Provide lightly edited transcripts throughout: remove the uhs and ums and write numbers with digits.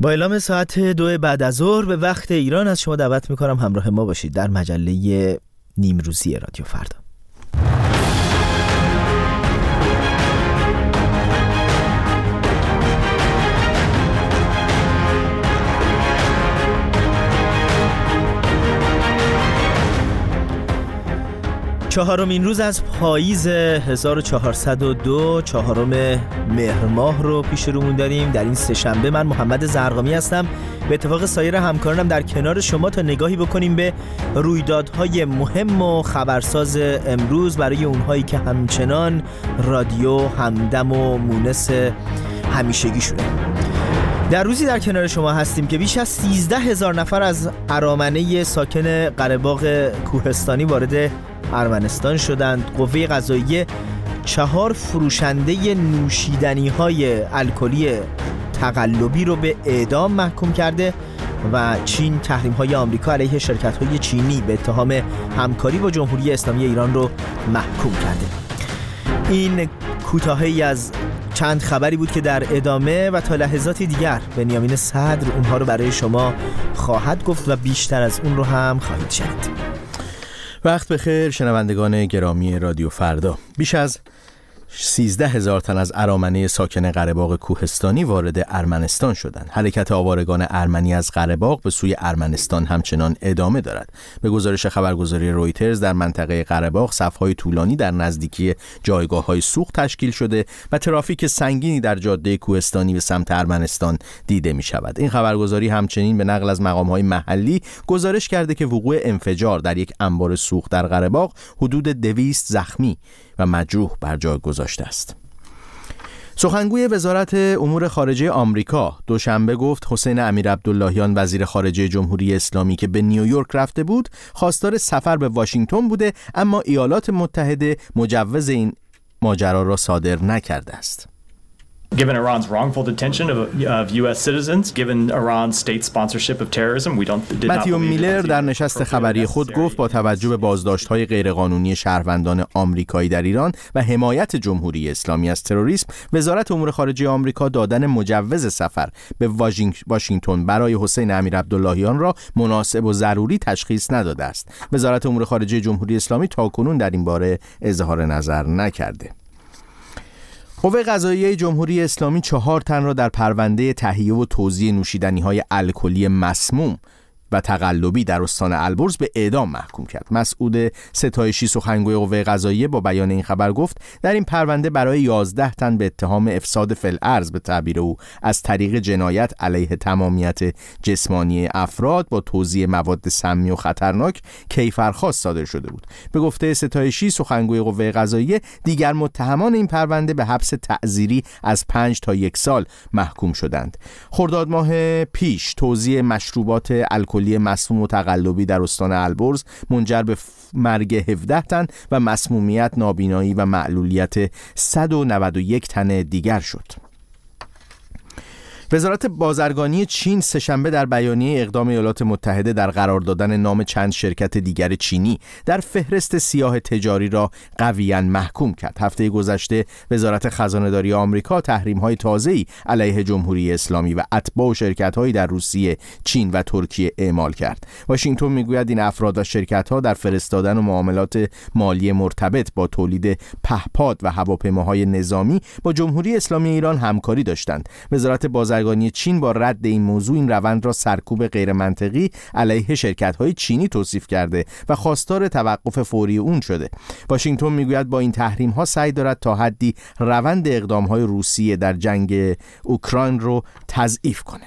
با اعلام ساعت 2 بعد از ظهر به وقت ایران از شما دعوت میکنم همراه ما باشید در مجله نیمروزی رادیو فردا. چهارمین روز از پاییز 1402 چهارم مهر ماه رو پیش رومون داریم. در این سه‌شنبه من محمد زرقامی هستم، به اتفاق سایر همکارانم در کنار شما تا نگاهی بکنیم به رویدادهای مهم و خبرساز امروز برای اونهایی که همچنان رادیو همدم و مونس همیشگی شده. در روزی در کنار شما هستیم که بیش از 13,000 نفر از ارامنه ساکن قره‌باغ کوهستانی وارد ارمنستان شدند. قوه قضاییه 4 فروشنده نوشیدنی‌های الکلی تقلبی رو به اعدام محکوم کرده و چین تحریم‌های آمریکا علیه شرکت‌های چینی به اتهام همکاری با جمهوری اسلامی ایران رو محکوم کرده. این کوتاهی از چند خبری بود که در ادامه و تا لحظاتی دیگر بنیامین صدر اونها رو برای شما خواهد گفت و بیشتر از اون رو هم خواهید شنید. وقت بخیر شنوندگان گرامی رادیو فردا. بیش از 13,000 تن از ارامنه ساکن قره‌باغ کوهستانی وارد ارمنستان شدند. حرکت آوارگان ارمنی از قره‌باغ به سوی ارمنستان همچنان ادامه دارد. به گزارش خبرگزاری رویترز در منطقه قره‌باغ صف‌های طولانی در نزدیکی جایگاه‌های سوخت تشکیل شده و ترافیک سنگینی در جاده کوهستانی به سمت ارمنستان دیده می‌شود. این خبرگزاری همچنین به نقل از مقام‌های محلی گزارش کرده که وقوع انفجار در یک انبار سوخت در قره‌باغ حدود 200 زخمی و مجروح بر جای گذاشته است. سخنگوی وزارت امور خارجه آمریکا دوشنبه گفت حسین امیرعبداللهیان وزیر خارجه جمهوری اسلامی که به نیویورک رفته بود خواستار سفر به واشنگتن بوده، اما ایالات متحده مجوز این ماجرا را صادر نکرده است. Given Iran's wrongful detention of U.S. citizens, given Iran's state sponsorship of terrorism, we did not متیو میلر در نشست خبری خود گفت با توجه به بازداشت‌های غیرقانونی شهروندان آمریکایی در ایران و حمایت جمهوری اسلامی از تروریسم، وزارت امور خارجه آمریکا دادن مجوز سفر به واشنگتن برای حسین امیرعبداللهیان را مناسب و ضروری تشخیص نداده است. وزارت امور خارجه جمهوری اسلامی تاکنون در این باره اظهار نظر نکرده. قوه قضاییه جمهوری اسلامی 4 تن را در پرونده تهیه و توزیع نوشیدنی‌های الکلی مسموم و تقلبی در استان البرز به اعدام محکوم کرد. مسعود ستایشی سخنگوی قوه قضاییه با بیان این خبر گفت در این پرونده برای 11 تن به اتهام افساد فی‌الارض به تعبیر او از طریق جنایت علیه تمامیت جسمانی افراد با توزیع مواد سمی و خطرناک کیفرخواست صادر شده بود. به گفته ستایشی سخنگوی قوه قضاییه دیگر متهمان این پرونده به حبس تعزیری از 5 تا 1 سال محکوم شدند. خرداد ماه پیش توزیع مشروبات الکلی مسموم و تقلبی در استان البرز منجر به مرگ 17 تن و مسمومیت، نابینایی و معلولیت 191 تن دیگر شد. وزارت بازرگانی چین سه‌شنبه در بیانیه اقدام ایالات متحده در قرار دادن نام چند شرکت دیگر چینی در فهرست سیاه تجاری را قویاً محکوم کرد. هفته گذشته وزارت خزانه‌داری آمریکا تحریم‌های تازه‌ای علیه جمهوری اسلامی و اتباع و شرکت‌هایی در روسیه، چین و ترکیه اعمال کرد. واشنگتن میگوید این افراد و شرکت‌ها در فرستادن و معاملات مالی مرتبط با تولید پهپاد و هواپیماهای نظامی با جمهوری اسلامی ایران همکاری داشتند. وزارت بازرگانی چین با رد این موضوع این روند را سرکوب غیر منطقی علیه شرکت‌های چینی توصیف کرده و خواستار توقف فوری اون شده. واشنگتن میگوید با این تحریم‌ها سعی دارد تا حدی روند اقدام‌های روسیه در جنگ اوکراین رو تضعیف کنه.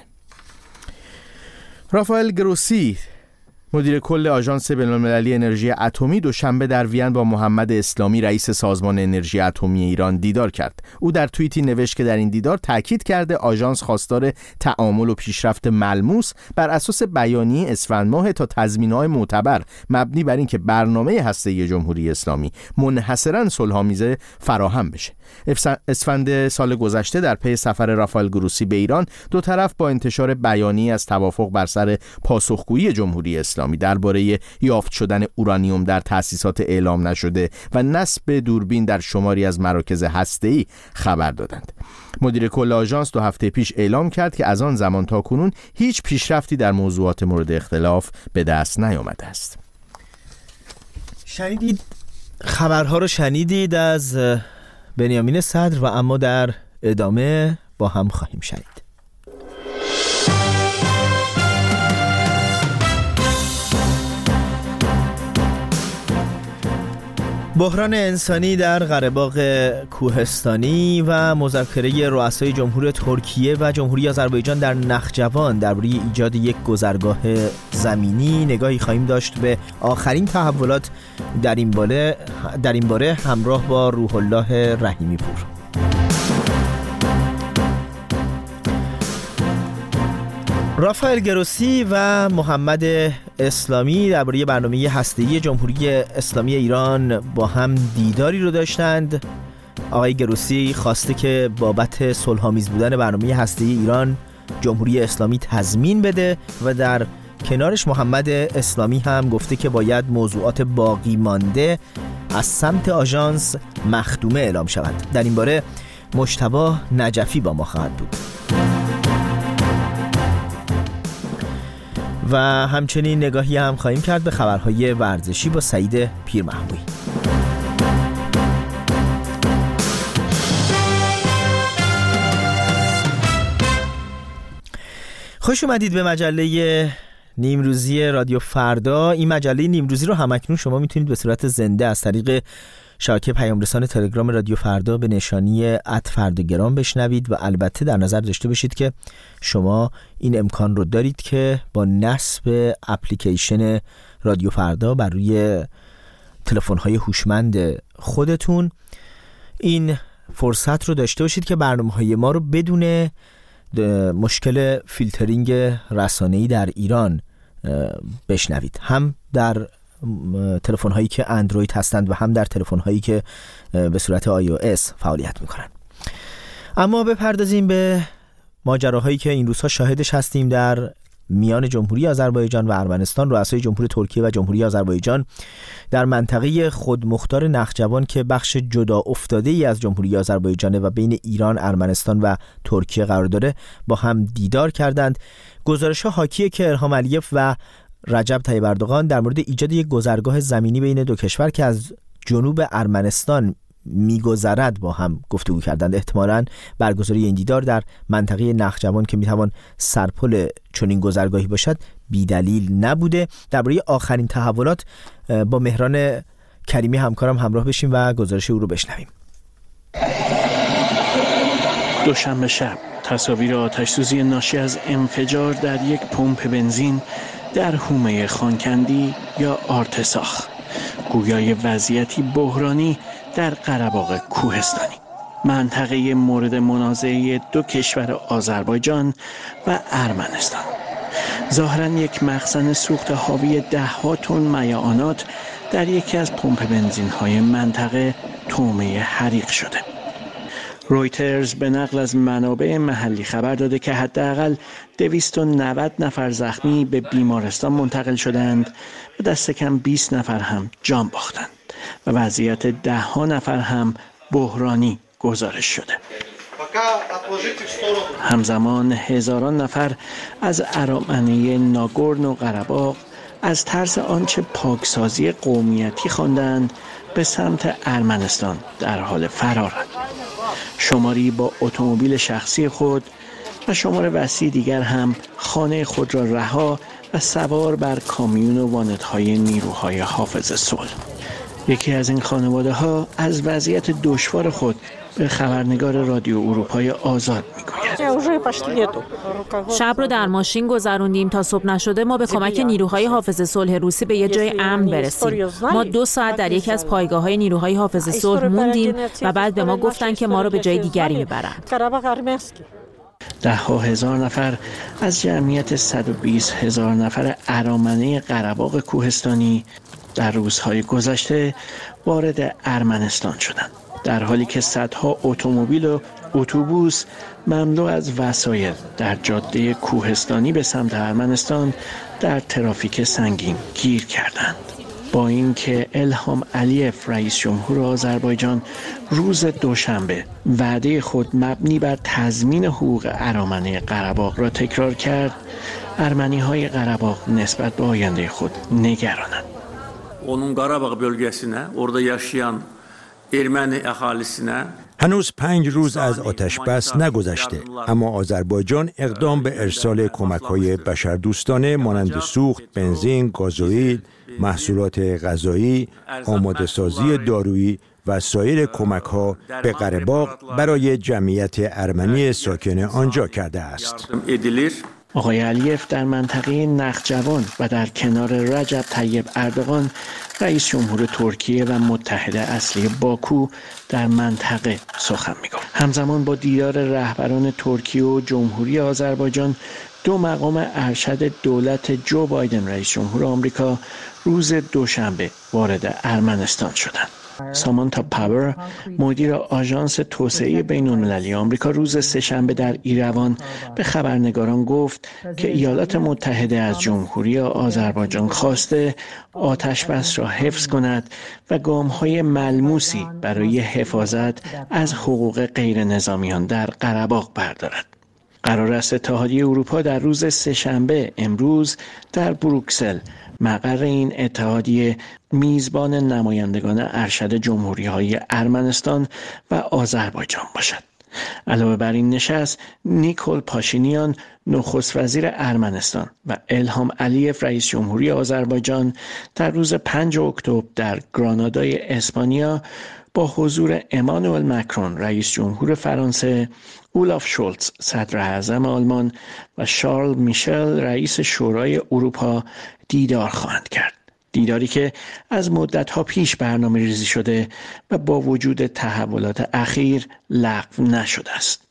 رافائل گروسی مدیر کل آژانس بین‌المللی انرژی اتمی دوشنبه در وین با محمد اسلامی رئیس سازمان انرژی اتمی ایران دیدار کرد. او در توییتی نوشت که در این دیدار تاکید کرده آژانس خواستار تعامل و پیشرفت ملموس بر اساس بیانیه اسفند ماه تا تضمینات معتبر مبنی بر اینکه برنامه هسته‌ای جمهوری اسلامی منحصراً صلح‌آمیز فراهم بشه. اسفند سال گذشته در پی سفر رافائل گروسی به ایران دو طرف با انتشار بیانیه از توافق بر سر پاسخگویی جمهوری اسلامی اسلامی درباره یافت شدن اورانیوم در تأسیسات اعلام نشده و نصب دوربین در شماری از مراکز هسته‌ای خبر دادند. مدیر کل آژانس 2 هفته پیش اعلام کرد که از آن زمان تا کنون هیچ پیشرفتی در موضوعات مورد اختلاف به دست نیامده است. شنیدید خبرها رو شنیدید از بنیامین صدر و اما در ادامه با هم خواهیم شنید. بحران انسانی در قره باغ کوهستانی و مذاکره رؤسای جمهور ترکیه و جمهوری آذربایجان در نخجوان درباره ایجاد یک گذرگاه زمینی نگاهی خواهیم داشت به آخرین تحولات در این باره همراه با روح الله رحیمی پور. رافائل گروسی و محمد اسلامی درباره برنامه هسته‌ای جمهوری اسلامی ایران با هم دیداری رو داشتند. آقای گروسی خواسته که بابت صلح‌آمیز بودن برنامه هسته‌ای ایران جمهوری اسلامی تضمین بده و در کنارش محمد اسلامی هم گفته که باید موضوعات باقی مانده از سمت آژانس مخدومه اعلام شود. در این باره مجتبی نجفی با ما خواهد بود. و همچنین نگاهی هم خواهیم کرد به خبرهای ورزشی با سعید پیرمحمودی. خوش اومدید به مجله نیمروزی رادیو فردا. این مجله نیمروزی رو همکنون شما میتونید به صورت زنده از طریق شبکه پیام رسان تلگرام رادیو فردا به نشانی @فرداگرام بشنوید و البته در نظر داشته باشید که شما این امکان رو دارید که با نصب اپلیکیشن رادیو فردا بر روی تلفن‌های هوشمند خودتون این فرصت رو داشته باشید که برنامه‌های ما رو بدون مشکل فیلترینگ رسانه‌ای در ایران بشنوید، هم در تلفن هایی که اندروید هستند و هم در تلفن هایی که به صورت iOS فعالیت میکنند. اما بپردازیم به ماجراهایی که این روزها شاهدش هستیم در میان جمهوری آذربایجان و ارمنستان. رؤسای جمهور ترکیه و جمهوری آذربایجان در منطقه خودمختار نخجوان که بخش جدا افتاده ای از جمهوری آذربایجان و بین ایران، ارمنستان و ترکیه قرار داره با هم دیدار کردند. گزارش‌ها حاکیه که الهام علیف و رجب طیب اردوغان در مورد ایجاد یک گذرگاه زمینی بین دو کشور که از جنوب ارمنستان میگذرد با هم گفتگو کردند. احتمالاً برگزاری این دیدار در منطقه نخجوان که میتوان سرپل چنین گذرگاهی باشد بی دلیل نبوده. درباره آخرین تحولات با مهران کریمی همکارم همراه بشیم و گزارش او رو بشنویم. دوشنبه شب تصاویر آتش‌سوزی ناشی از انفجار در یک پمپ بنزین در حومه خانکندی یا آرتساخ، گویای وضعیتی بحرانی در قره باغ کوهستانی، منطقه مورد منازعه دو کشور آذربایجان و ارمنستان. ظاهراً یک مخزن سوخت حاوی 10 تن مایعات در یکی از پمپ بنزین‌های منطقه تومه حریق شده. رویترز به نقل از منابع محلی خبر داده که حداقل 290 نفر زخمی به بیمارستان منتقل شدند و دست کم 20 نفر هم جان باختند و وضعیت 10 نفر هم بحرانی گزارش شده. همزمان هزاران نفر از ارامنه ناگورن و قره باغ از ترس آنچه پاکسازی قومیتی خواندند به سمت ارمنستان در حال فرارند. شماری با اتومبیل شخصی خود و شمار وسیع دیگر هم خانه خود را رها و سوار بر کامیون و وانت‌های نیروهای حافظ صلح. یکی از این خانواده‌ها از وضعیت دشوار خود به خبرنگار رادیو اروپای آزاد میگوید. شب رو در ماشین گذروندیم تا صبح نشده ما به کمک نیروهای حافظ صلح روسی به یه جای امن برسیم. ما 2 ساعت در یکی از پایگاه‌های نیروهای حافظ صلح موندیم و بعد به ما گفتن که ما رو به جای دیگری ببرن. 10,000 نفر از جمعیت 120,000 نفر ارامنه قره باغ کوهستانی در روزهای گذشته وارد ارمنستان شدند، در حالی که صدها اتومبیل و اتوبوس مملو از وسایل در جاده کوهستانی به سمت ارمنستان در ترافیک سنگین گیر کردند. با اینکه الهام علیف رئیس جمهور آذربایجان روز دوشنبه وعده خود مبنی بر تضمین حقوق ارامنه قره‌باغ را تکرار کرد، ارمنی‌های قره‌باغ نسبت به آینده خود نگرانند. Onun Qarabağ bölgesinə, orada yaşayan Erməni əhalisinə هنوز 5 روز از آتش بس نگذشته، اما آذربایجان اقدام به ارسال کمک‌های بشردوستانه مانند سوخت، بنزین، گازوئیل، محصولات غذایی، آماده‌سازی دارویی و سایر کمک‌ها به قره‌باغ برای جمعیت ارمنی ساکن آنجا کرده است. آقای علیف در منطقه نخجوان و در کنار رجب طیب اردوغان رئیس جمهور ترکیه و متحد اصلی باکو در منطقه سخن می‌گفت. همزمان با دیدار رهبران ترکیه و جمهوری آذربایجان، 2 مقام ارشد دولت جو بایدن رئیس جمهور آمریکا روز دوشنبه وارد ارمنستان شدند. سامانتا پاور، مدیر آژانس توسعه بین‌المللی آمریکا، روز سه‌شنبه در ایروان به خبرنگاران گفت که ایالات متحده از جمهوری آذربایجان خواسته آتش‌بس را حفظ کند و گام‌های ملموسی برای حفاظت از حقوق غیر نظامیان در قره‌باغ بردارد. قرار است اتحادیه اروپا در روز سه‌شنبه امروز در بروکسل، مقر این اتحادیه، میزبان نمایندگان ارشد جمهوری‌های ارمنستان و آذربایجان باشد. علاوه بر این نشست، نیکول پاشینیان نخست وزیر ارمنستان و الهام علیف رئیس جمهوری آذربایجان در روز 5 اکتبر در گرانادای اسپانیا با حضور امانوئل مکرون رئیس جمهور فرانسه، اولاف شولتز صدر اعظم آلمان و شارل میشل رئیس شورای اروپا دیدار خواهند کرد. دیداری که از مدت‌ها پیش برنامه ریزی شده و با وجود تحولات اخیر لغو نشده است.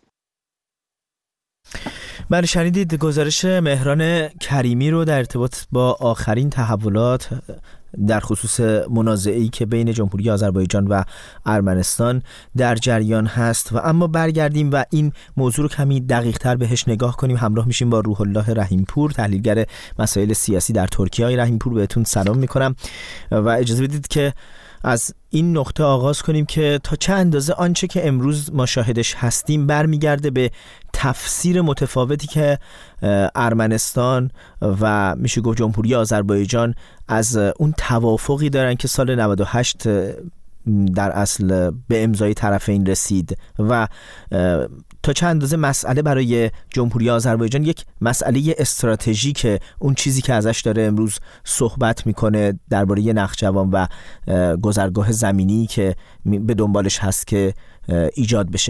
بله، شنیدید گزارش مهران کریمی رو در ارتباط با آخرین تحولات در خصوص منازعه‌ای که بین جمهوری آذربایجان و ارمنستان در جریان هست. و اما برگردیم و این موضوع رو کمی دقیق‌تر بهش نگاه کنیم. همراه میشیم با روح الله رحیمپور، تحلیلگر مسائل سیاسی در ترکیه. آقای رحیمپور، بهتون سلام میکنم و اجازه بدید که از این نقطه آغاز کنیم که تا چه اندازه آنچه که امروز ما شاهدش هستیم برمیگرده به تفسیر متفاوتی که ارمنستان و میشه گفت جمهوری آذربایجان از اون توافقی دارن که سال 98 در اصل به امضای طرفین رسید و تا چند اندازه مسئله برای جمهوری آذربایجان یک مسئله استراتژیکه، اون چیزی که ازش داره امروز صحبت میکنه درباره نخجوان و گذرگاه زمینی که به دنبالش هست که ایجاد بشه.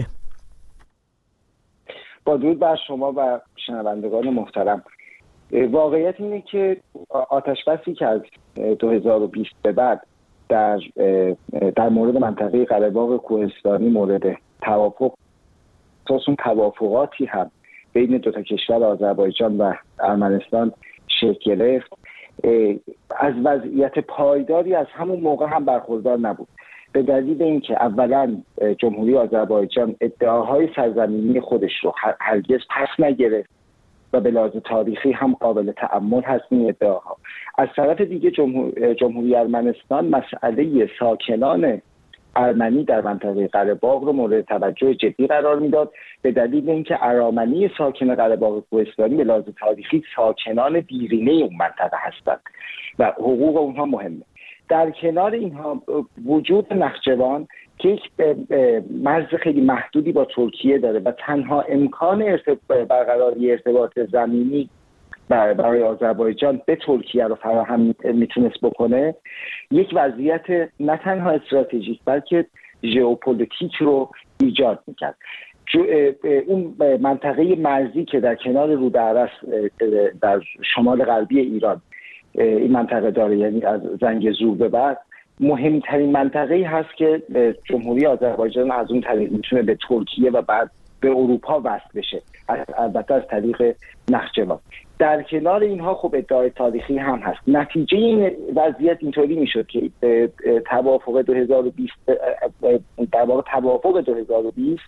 با درود بر شما و شنوندگان محترم، واقعیت اینه که آتش‌بسی که از 2020 به بعد در مورد منطقه قره‌باغ کوهستانی مورد توافق، اون توافقاتی هم بین دو تا کشور آذربایجان و ارمنستان شکل گرفت، از وضعیت پایداری از همون موقع هم برخوردار نبود، به دلیل اینکه اولا جمهوری آذربایجان ادعاهای سرزمینی خودش رو هرگز پس نگرفت و به لحاظ تاریخی هم قابل تأمل هست این ادعاها. از طرف دیگه جمهوری ارمنستان مسئله ساکنان ارمنی در منطقه قره‌باغ رو مورد توجه جدی قرار میداد، به دلیل اینکه ارامنی ساکن قره‌باغ کوهستانی به لحاظ تاریخی ساکنان بیرینه اون منطقه هستند و حقوق اونها مهمه. در کنار اینها وجود نخجوان که یک مرز خیلی محدودی با ترکیه داره و تنها امکان برقراری ارتباط زمینی برای آذربایجان به ترکیه رو فراهم میتونست بکنه، یک وضعیت نه تنها استراتژیک بلکه ژئوپلیتیک رو ایجاد میکرد. اون منطقه مرزی که در کنار رودارس در شمال غربی ایران این منطقه داره، یعنی از زنگزور به بعد مهمترین منطقه‌ای هست که جمهوری آذربایجان از اون طریق میتونه به ترکیه و بعد به اروپا وصل بشه، البته از طریق نخجوان. در کنار اینها خب ادعای تاریخی هم هست. نتیجه این وضعیت اینطوری میشد که توافق 2020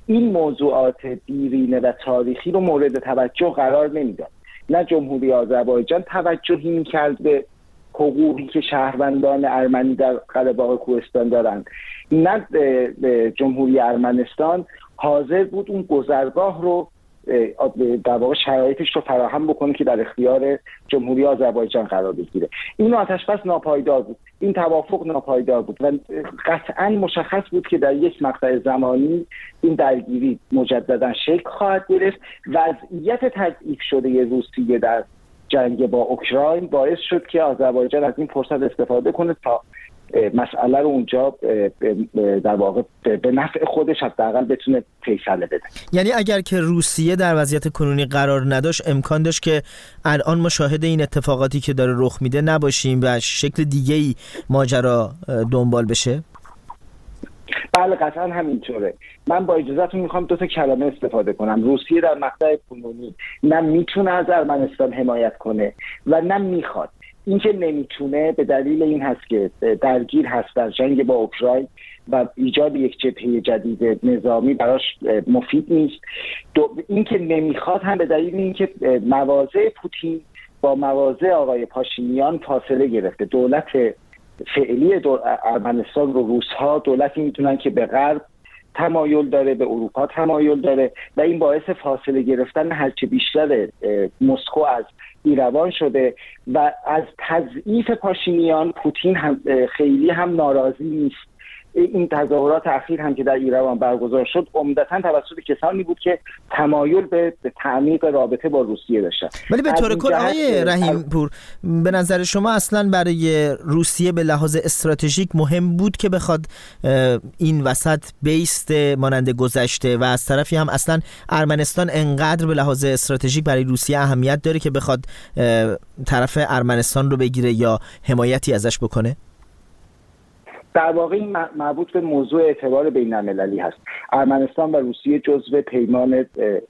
این موضوعات دیرینه و تاریخی رو مورد توجه قرار نمیداد. نه جمهوری آذربایجان توجهی میکرد به حقوقی که شهروندان ارمنی در قره باغ کوهستان دارند، نه جمهوری ارمنستان حاضر بود اون گذرگاه رو در واقع شرایطش رو فراهم بکنه که در اختیار جمهوری آذربایجان قرار بگیره. این آتش‌بس ناپایدار بود، این توافق ناپایدار بود و قطعاً مشخص بود که در یک مقطع زمانی این درگیری مجددا شکل خواهد گرفت. وضعیت تضعیف شده روسیه در جنگ با اوکراین باعث شد که آذربایجان از این فرصت استفاده کنه تا مسئله رو اونجا در واقع به نفع خودش حداقل بتونه فیصله بده. یعنی اگر که روسیه در وضعیت کنونی قرار نداشت امکان داشت که الان ما شاهد این اتفاقاتی که داره رخ میده نباشیم و شکل دیگه‌ای ماجرا دنبال بشه؟ بله قطعا همینطوره. من با اجازهتون میخوام 2 کلمه استفاده کنم. روسیه در مقطع کنونی نه میتونه از ارمنستان حمایت کنه و نه میخواد. این که نمیتونه به دلیل این هست که درگیر هست در جنگ با اوکراین و ایجاد یک جبهه جدید نظامی براش مفید نیست. این که نمیخواد هم به دلیل اینکه مواضع پوتین با مواضع آقای پاشینیان فاصله گرفته. دولت فعلی ارمنستان رو روس‌ها دولتی میتونن که به غرب تمایل داره، به اروپا تمایل داره و این باعث فاصله گرفتن هرچه بیشتر مسکو از ایروان شده و از تضعیف پاشینیان پوتین هم خیلی هم ناراضی نیست. این تظاهرات اخیر هم که در ایروان برگزار شد عمدتاً توسط کسانی بود که تمایل به تعمیق رابطه با روسیه داشتن. ولی به طور کل آقای رحیم پور، به نظر شما اصلا برای روسیه به لحاظ استراتژیک مهم بود که بخواد این وسط بیست مانند گذشته و از طرفی هم اصلا ارمنستان انقدر به لحاظ استراتژیک برای روسیه اهمیت داره که بخواد طرف ارمنستان رو بگیره یا حمایتی ازش بکنه؟ در واقع این مربوط به موضوع اعتبار بین‌المللی هست. ارمنستان و روسیه جزو پیمان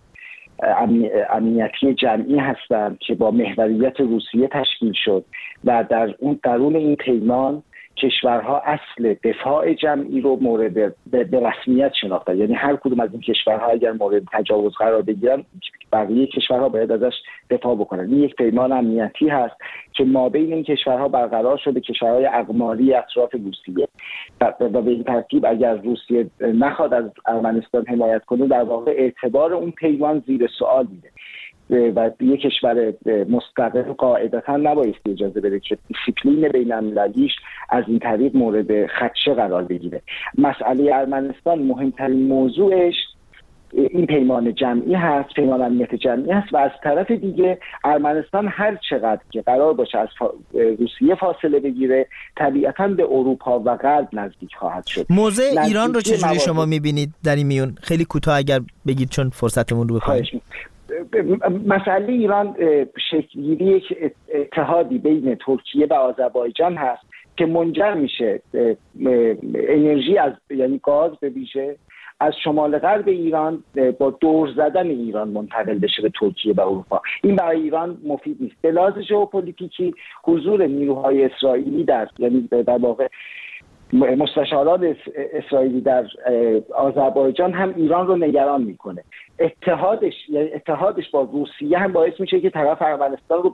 امنیتی جمعی هستند که با محوریت روسیه تشکیل شد و در اون درون این پیمان کشورها اصل دفاع جمعی رو مورد به رسمیت شناختن. یعنی هر کدوم از این کشورها اگر مورد تجاوز قرار بگیرن بقیه کشورها باید ازش دفاع بکنن. این یک پیمان امنیتی هست که مابین این کشورها برقرار شده، کشورهای اقماری اطراف روسیه و به این ترتیب اگر روسیه نخواد از ارمنستان حمایت کنه در واقع اعتبار اون پیمان زیر سوال میره و یک کشور مستقل قاعدتا نبایستی اجازه بده که دیسیپلین بین‌المللیش از این طریق مورد خدشه قرار بگیره. مسئله ارمنستان مهمترین موضوعش این پیمان جمعی هست، پیمان امنیت جمعی هست و از طرف دیگه ارمنستان هر چقدر که قرار باشه از روسیه فاصله بگیره طبیعتاً به اروپا و غرب نزدیک خواهد شد. موضع ایران رو چجوری شما میبینید در این میون؟ خیلی کوتاه اگر بگید چون فرصتمون رو بپاییم. مسئله ایران شکل‌گیری یک اتحادی بین ترکیه و آذربایجان هست که منجر میشه انرژی از یعنی گاز به ویژه از شمال غرب ایران با دور زدن ایران منتقل بشه به ترکیه و اروپا. این برای ایران مفید نیست. به لحاظ ژئوپلیتیکی حضور نیروهای اسرائیلی یعنی در واقع مستشاران اسرائیلی در آذربایجان هم ایران رو نگران میکنه. اتحادش با روسیه هم باعث میشه که طرف ارمنستان رو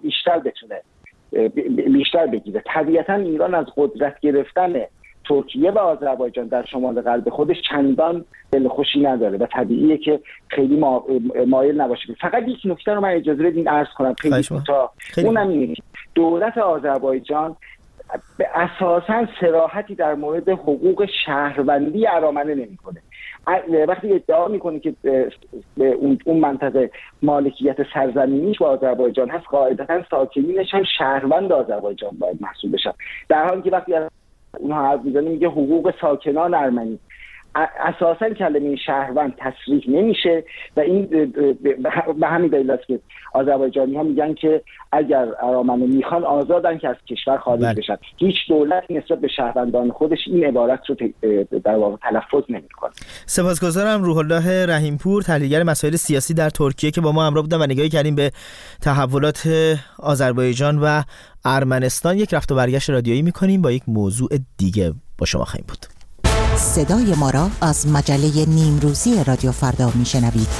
بیشتر بگیره. طبیعتا ایران از قدرت گرفتن ترکیه و آذربایجان در شمال غرب خودش چندان دلخوشی نداره و طبیعیه که خیلی مایل نباشه. فقط یک نکته رو من اجازه بدین عرض کنم خیلی کوتاه. اونم اینه که دولت آذربایجان اساساً صراحتی در مورد حقوق شهروندی ارامنه نمیکنه. وقتی ادعا میکنه که اون منطقه مالکیت سرزمینیش با آذربایجان هست، قاعدتاً ساکنینش هم شهروند آذربایجان باید محسوب بشن، در حالی که وقتی اونها حرف میزنه میگه حقوق ساکنان ارمنی. اساساً کلمه شهروند تصریح نمیشه و این به همین دلیل است که آذربایجانی‌ها میگن که اگر ارامنه میخوان آزادن که از کشور خارج بشن. هیچ دولتی نسبت به شهروندان خودش این عبارت رو در واقع تلفظ نمیکنه. سپاسگزارم روح الله رحیم پور، تحلیلگر مسائل سیاسی در ترکیه که با ما همراه بودن و نگاهی کردیم به تحولات آذربایجان و ارمنستان. یک رفت و برگشت رادیویی میکنیم با یک موضوع دیگه با شما خواهیم بود. صدای ما را از مجله نیمروزی رادیو فردا میشنوید.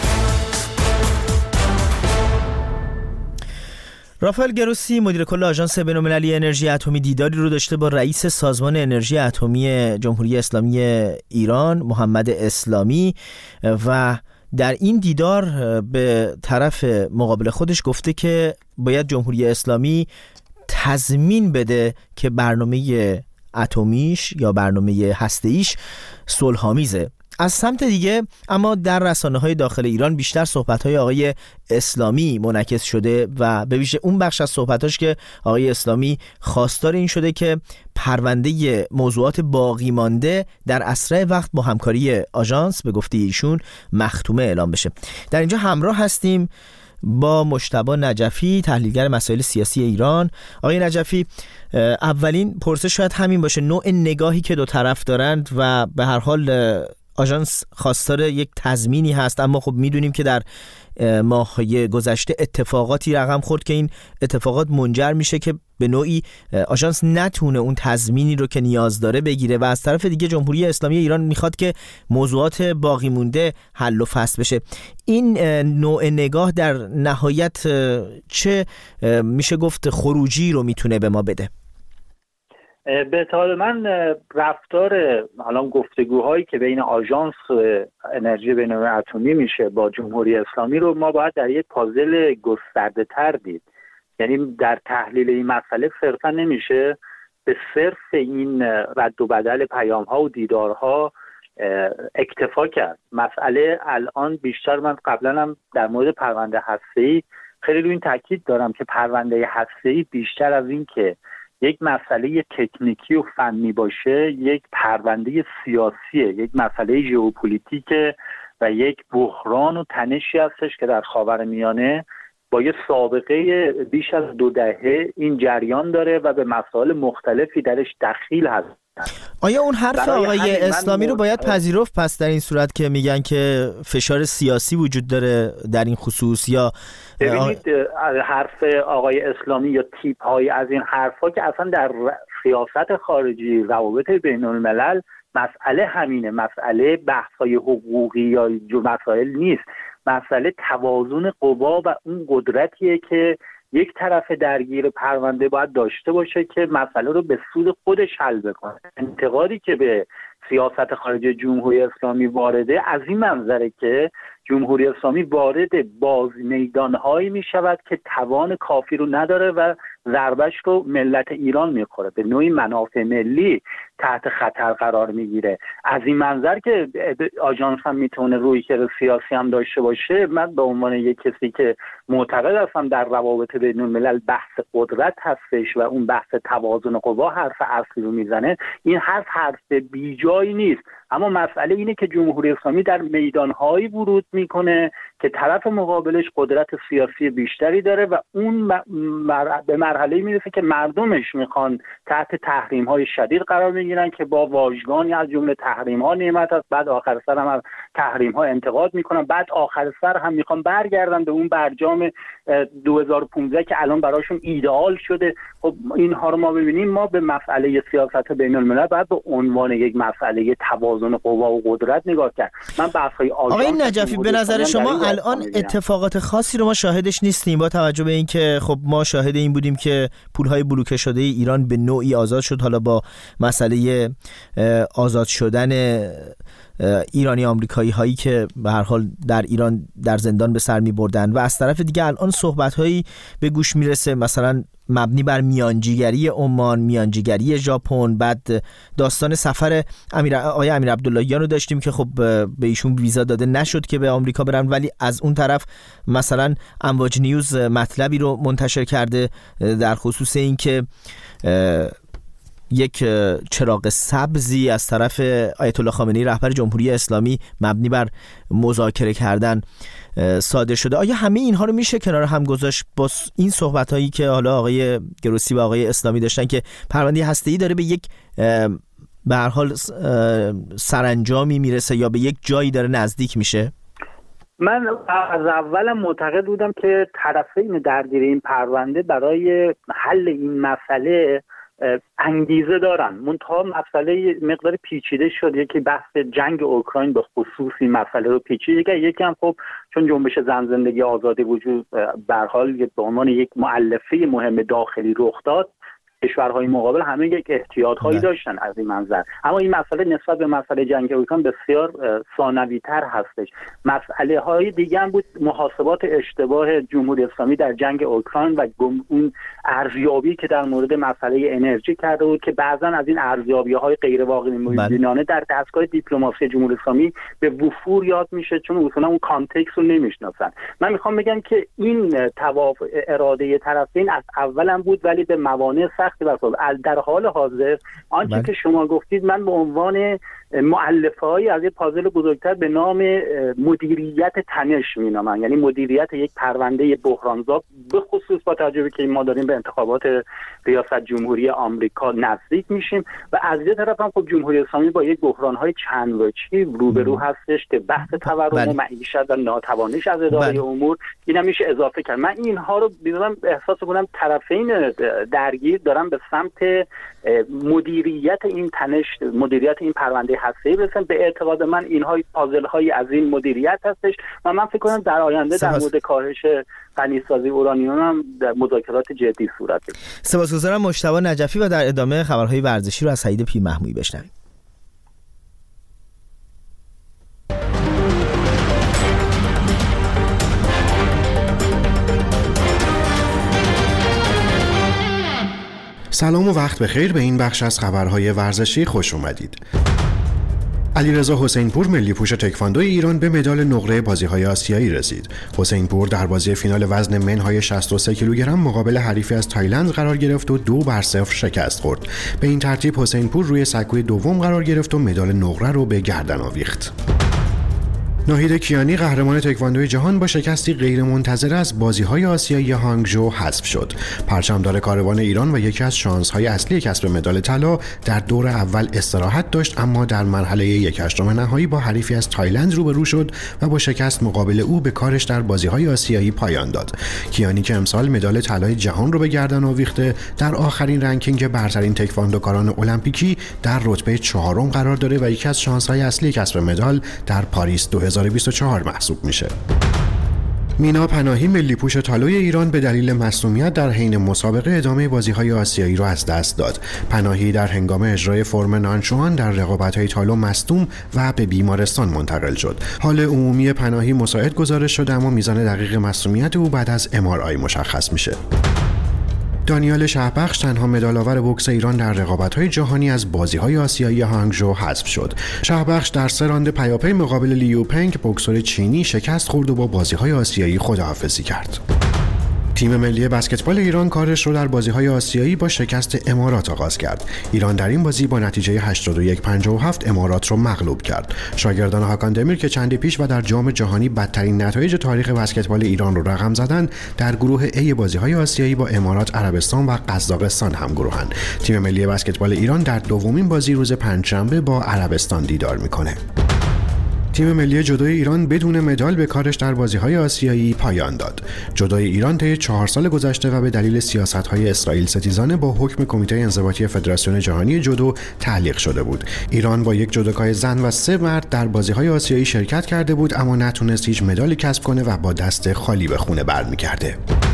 رافائل گروسی مدیر کل آژانس بین‌المللی انرژی اتمی دیداری رو داشته با رئیس سازمان انرژی اتمی جمهوری اسلامی ایران محمد اسلامی و در این دیدار به طرف مقابل خودش گفته که باید جمهوری اسلامی تضمین بده که برنامه اتمیش یا برنامه هسته‌ایش صلح‌آمیزه. از سمت دیگه اما در رسانه‌های داخل ایران بیشتر صحبت‌های آقای اسلامی منعکس شده و به ویژه اون بخش از صحبتاش که آقای اسلامی خواستار این شده که پرونده موضوعات باقی مانده در اسرع وقت با همکاری آژانس به گفته ایشون مختومه اعلام بشه. در اینجا همراه هستیم با مجتبی نجفی، تحلیلگر مسائل سیاسی ایران. آقای نجفی، اولین پرسش شاید همین باشه، نوع نگاهی که دو طرف دارند و به هر حال آژانس خواستار یک تضمینی هست، اما خب میدونیم که در ماه‌های گذشته اتفاقاتی رقم خورد که این اتفاقات منجر میشه که به نوعی آژانس نتونه اون تضمینی رو که نیاز داره بگیره و از طرف دیگه جمهوری اسلامی ایران میخواد که موضوعات باقی مونده حل و فصل بشه. این نوع نگاه در نهایت چه میشه گفت خروجی رو میتونه به ما بده؟ به اعتقاد من رفتار الان گفتگوهایی که بین آژانس انرژی بین‌المللی اتمی میشه با جمهوری اسلامی رو ما باید در یک پازل گسترده تر دید. یعنی در تحلیل این مسئله صرفا نمیشه به صرف این رد و بدل پیام ها و دیدارها اکتفا کرد. مسئله الان بیشتر، من قبلا هم در مورد پرونده هسته‌ای خیلی روی این تاکید دارم که پرونده هسته‌ای بیشتر از این که یک مسئله تکنیکی و فنی باشه، یک پرونده سیاسیه، یک مسئله ژئوپلیتیکه و یک بحران و تنشی هستش که در خاورمیانه با یه سابقه بیش از 2 دهه این جریان داره و به مسائل مختلفی درش دخیل هست. آیا اون حرف آقای اسلامی رو باید پذیرفت پس در این صورت که میگن که فشار سیاسی وجود داره در این خصوص؟ یا ببینید حرف آقای اسلامی یا تیپ های از این حرفا که اصلا در سیاست خارجی روابط بین الملل مسئله همینه، مسئله بحث‌های حقوقی یا مسائل نیست، مسئله توازن قوا و اون قدرتیه که یک طرف درگیر پرونده باید داشته باشه که مسئله رو به سود خودش حل بکنه. انتقادی که به سیاست خارجی جمهوری اسلامی وارده از این منظره که جمهوری اسلامی وارد باز میدانهایی می شود که توان کافی رو نداره و ضربش رو ملت ایران میخوره، به نوعی منافع ملی تحت خطر قرار میگیره. از این منظر که آژانس هم میتونه رویکرد سیاسی هم داشته باشه، من به عنوان یک کسی که معتقد هستم در روابط بین الملل بحث قدرت هستش و اون بحث توازن قوا حرف اصلی رو میزنه، این حرف بیجایی نیست. اما مسئله اینه که جمهوری اسلامی در میدانهایی ورود میکنه که طرف مقابلش قدرت سیاسی بیشتری داره و اون به مرحله میرسه که مردمش میخوان تحت تحریم های شدید قرار میگیرن که با واژگانی از جمله تحریم ها نعمت است، بعد آخر سر هم از تحریم ها انتقاد میکنن، بعد آخر سر هم میخوان برگردن به اون برجام 2015 که الان براشون ایدئال شده. خب اینها رو ما ببینیم، ما به مسئله سیاست بین الملل باید به عنوان یک مسئله توازن قوا و قدرت نگاه کرد. من بحث‌های آقای نجفی به نظر شما الان اتفاقات خاصی رو ما شاهدش نیستیم با توجه به اینکه خب ما شاهد این بودیم که پول‌های بلوکه شده ایران به نوعی آزاد شد، حالا با مسئله آزاد شدن ایرانی آمریکایی هایی که به هر حال در ایران در زندان به سر می بردن و از طرف دیگه الان صحبت هایی به گوش میرسه مثلا مبنی بر میانجیگری عمان، میانجیگری ژاپن، بعد داستان سفر آقای امیر عبداللهیان رو داشتیم که خب به ایشون ویزا داده نشد که به آمریکا برن، ولی از اون طرف مثلا امواج نیوز مطلبی رو منتشر کرده در خصوص این که یک چراغ سبزی از طرف آیت الله خامنه‌ای رهبر جمهوری اسلامی مبنی بر مذاکره کردن صادر شده. آیا همه اینها رو میشه کنار هم گذاشت با این صحبت‌هایی که حالا آقای گروسی و آقای اسلامی داشتن که پرونده هسته‌ای داره به یک به هر حال سرانجامی میرسه یا به یک جایی داره نزدیک میشه؟ من از اولم معتقد بودم که طرفین درگیر این پرونده برای حل این مسئله انگیزه دارن. منتها مسئله مقدار پیچیده شد. یکی بحث جنگ اوکراین به خصوص این مسئله رو پیچید، یکی هم خب چون جنبش زن زندگی آزادی وجود به هر حال به عنوان یک مؤلفه مهم داخلی رخ داد، کشورهای مقابل همه یک احتیاطهایی داشتن از این منظر. اما این مسئله نسبت به مسئله جنگ اوکراین بسیار ثانوی‌تر هستش. مسئله های دیگه هم بود، محاسبات اشتباه جمهوری اسلامی در جنگ اوکراین و اون ارزیابی که در مورد مسئله انرژی کرده بود که بعضا از این ارزیابی‌های غیر واقع بینانه در دستگاه دیپلماسی جمهوری اسلامی به وفور یاد میشه، چون اصلا اون کانتکست رو نمیشناسن. من میخوام بگم که این اراده طرفین از اولم بود، ولی به موانع در حال حاضر آنچه که شما گفتید من به عنوان مؤلفه‌ای از یک پازل بزرگتر به نام مدیریت تنش می‌نامم، یعنی مدیریت یک پرونده بحرانزا، به خصوص با توجه که ما داریم به انتخابات ریاست جمهوری آمریکا نزدیک میشیم و از یه طرف هم خب جمهوری اسلامی با یک بحران‌های چند وجهی روبرو هستش که بحث تورم و معیشت و ناتوانیش از اداره امور اینا میشه اضافه کرد. من اینها رو می‌بینم احساس می‌کنم طرفین درگیر دارن به سمت مدیریت این تنش، مدیریت این پرونده هسته‌ای برسن. به اعتقاد من اینها پازل‌های از این مدیریت هستش و من فکر کنم در آینده در مورد کاهش غنیسازی اورانیوم هم مذاکرات جدی صورت بگیرد. سپاسگزارم مجتبی نجفی و در ادامه خبرهای ورزشی رو از سعید پیرمحمودی بشنویم. سلام و وقت بخیر، به این بخش از خبرهای ورزشی خوش اومدید. علیرضا حسینپور ملی پوش تکواندو ایران به مدال نقره بازی‌های آسیایی رسید. حسینپور در بازی فینال وزن منهای 63 کیلوگرم مقابل حریفی از تایلند قرار گرفت و 2-0 شکست خورد. به این ترتیب حسینپور روی سکوی دوم قرار گرفت و مدال نقره رو به گردن آویخت. ناهید کیانی قهرمان تکواندوی جهان با شکستی غیرمنتظره از بازی‌های آسیایی هانگژو حذف شد. پرچمدار کاروان ایران و یکی از شانس‌های اصلی کسب مدال طلا در دور اول استراحت داشت، اما در مرحله 1/8 نهایی با حریفی از تایلند روبرو شد و با شکست مقابل او به کارش در بازی‌های آسیایی پایان داد. کیانی که امسال مدال طلای جهان رو به گردن آویخته، در آخرین رنکینگ برترین تکواندوکاران المپیکی در رتبه 4م قرار داره و یکی از شانس‌های اصلی کسب مدال در پاریس 2024 محسوب میشه. مینا پناهی ملی پوش طلای ایران به دلیل مصونیت در حین مسابقه ادامه بازی‌های آسیایی را از دست داد. پناهی در هنگام اجرای فرم نانچوان در رقابت‌های طلا مصدوم و به بیمارستان منتقل شد. حال عمومی پناهی مساعد گزارش شده، اما میزان دقیق مصونیت او بعد از MRI مشخص میشه. دانیال شهبخش تنها مدال‌آور بوکس ایران در رقابت‌های جهانی از بازی‌های آسیایی هانگژو حذف شد. شهبخش در 3 راند پیاپی مقابل لیو پنگ بوکسور چینی شکست خورد و با بازی‌های آسیایی خداحافظی کرد. تیم ملی بسکتبال ایران کارش رو در بازی‌های آسیایی با شکست امارات آغاز کرد. ایران در این بازی با نتیجه 81-57 امارات رو مغلوب کرد. شاگردان هاکان دمیر که چندی پیش و در جام جهانی بدترین نتایج تاریخ بسکتبال ایران رو رقم زدن، در گروه A بازی‌های آسیایی با امارات، عربستان و قزاقستان همگروهند. تیم ملی بسکتبال ایران در دومین بازی روز پنجشنبه با عربستان دیدار می‌کنه. تیم ملی جودوی ایران بدون مدال به کارش در بازی‌های آسیایی پایان داد. جودوی ایران طی 4 سال گذشته و به دلیل سیاست‌های اسرائیل ستیزانه با حکم کمیته انضباطی فدراسیون جهانی جودو تعلیق شده بود. ایران با 1 جودوکای زن و 3 مرد در بازی‌های آسیایی شرکت کرده بود، اما نتونست هیچ مدالی کسب کنه و با دست خالی به خونه برمیگرده.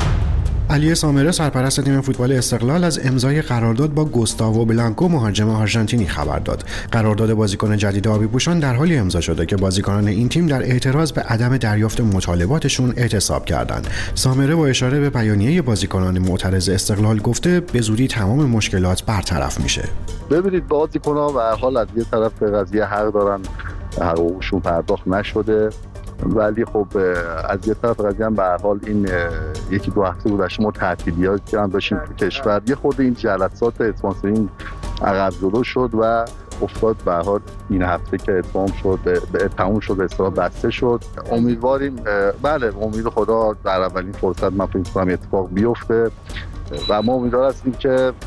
علی سامره سرپرست تیم فوتبال استقلال از امضای قرارداد با گوستاوو بلانکو مهاجم آرژانتینی خبر داد. قرارداد بازیکن جدید آبی‌پوشان در حالی امضا شده که بازیکنان این تیم در اعتراض به عدم دریافت مطالباتشون اعتصاب کردند. سامره با اشاره به بیانیه بازیکنان معترض استقلال گفته به زودی تمام مشکلات برطرف میشه. ببینید بازیکن‌ها به هر حال از یه طرف به قضیه حق دارن، حقوقشون پرداخت نشده، ولی خب از یه طرف قضیه هم به هر حال این 1-2 هفته گذشته ما تعطیلیاتی هم داشتیم تو کشور، یه خورده این جلسات اسپانسرینگ عقب جلو شد و افتاد به هر حال این هفته که تموم شد به اصطلاح بسته شد. امیدواریم، بله امید خدا در اولین فرصت من فکر می‌کنم اتفاق بیفته و ما امیدوار هستیم که فردا پس فردا مشکلشون کلا حل بشه و اونا هم برگردن. 1 سال گذشته و به دلیل سیاست‌های اسرائیل ستیزانه با حکم کمیته انضباطی فدراسیون جهانی جودو تعلیق شده بود. ایران در این بازی با نتیجه 81-57 امارات رو مغلوب کرد. شاگردان هاکان دمیر که چندی پیش و در جام جهانی بدترین نتایج تاریخ بسکتبال ایران رو رقم زدن، در گروه A بازی‌های آسیایی با امارات، عربستان و قزاقستان همگروهند. تیم ملی بسکتبال ایران در دومین بازی روز پنجشنبه با حکم کمیته انضباطی فدراسیون جهانی جودو تعلیق شده. حال عمومی پناهی مساعد گزارش شده، اما میزان دقیق مصونیت او بعد از MRI مشخص میشه.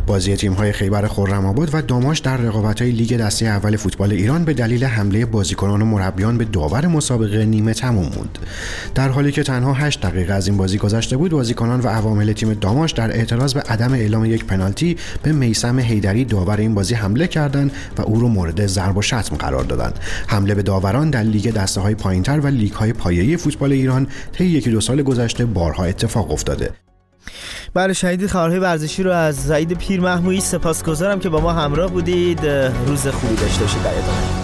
بازی تیم‌های خیبر خرم‌آباد و داماش در رقابت‌های لیگ دسته اول فوتبال ایران به دلیل حمله بازیکنان و مربیان به داور مسابقه نیمه تمام موند. در حالی که تنها 8 دقیقه از این بازی گذشته بود، بازیکنان و عوامل تیم داماش در اعتراض به عدم اعلام یک پنالتی به میثم حیدری داور این بازی حمله کردند و او را مورد ضرب و شتم قرار دادند. حمله به داوران در لیگ دسته‌های پایین‌تر و لیگ‌های پایه‌ای فوتبال ایران طی 1-2 سال گذشته بارها اتفاق افتاده. بله، شنیدید خبرهای ورزشی رو از سعید پیرمحمودی. سپاسگزارم که با ما همراه بودید. روز خوبی داشته باشید.